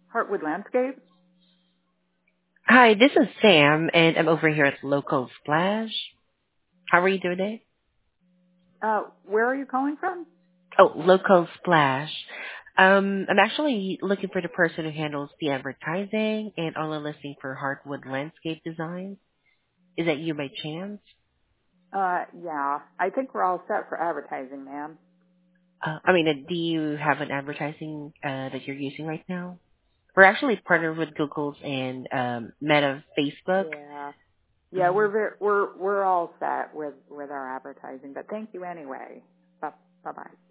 Heartwood Landscape. Hi, this is Sam, and I'm over here at Local Splash. How are you doing today? Where are you calling from? Oh, Local Splash. I'm actually looking for the person who handles the advertising and online listing for Heartwood Landscape Design. Is that you by chance? Yeah. I think we're all set for advertising, ma'am. Do you have an advertising that you're using right now? We're actually partnered with Google's and Meta, Facebook. Yeah. Yeah, Mhm. we're all set with our advertising, but thank you anyway. Bye bye.